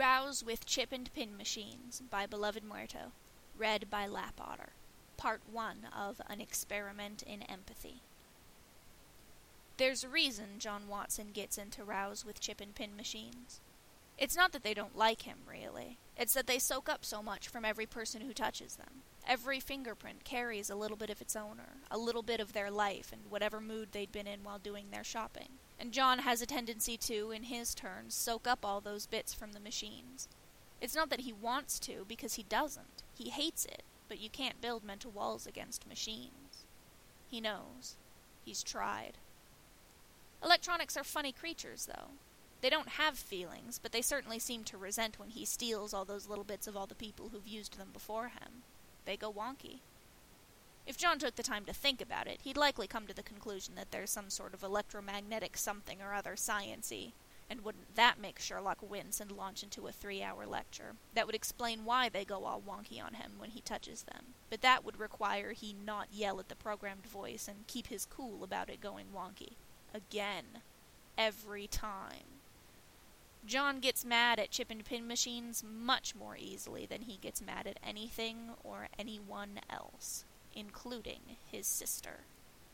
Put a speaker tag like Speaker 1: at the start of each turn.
Speaker 1: Rouse with Chip and Pin Machines by Beloved Muerto. Read by Lap Otter. Part 1 of An Experiment in Empathy. There's a reason John Watson gets into Rouse with Chip and Pin Machines. It's not that they don't like him, really. It's that they soak up so much from every person who touches them. Every fingerprint carries a little bit of its owner, a little bit of their life and whatever mood they'd been in while doing their shopping. And John has a tendency to, in his turn, soak up all those bits from the machines. It's not that he wants to, because he doesn't. He hates it, but you can't build mental walls against machines. He knows. He's tried. Electronics are funny creatures, though. They don't have feelings, but they certainly seem to resent when he steals all those little bits of all the people who've used them before him. They go wonky. If John took the time to think about it, he'd likely come to the conclusion that there's some sort of electromagnetic something or other science-y, and wouldn't that make Sherlock wince and launch into a 3-hour lecture? That would explain why they go all wonky on him when he touches them. But that would require he not yell at the programmed voice and keep his cool about it going wonky. Again. Every time. John gets mad at Chip and Pin Machines much more easily than he gets mad at anything or anyone else, including his sister.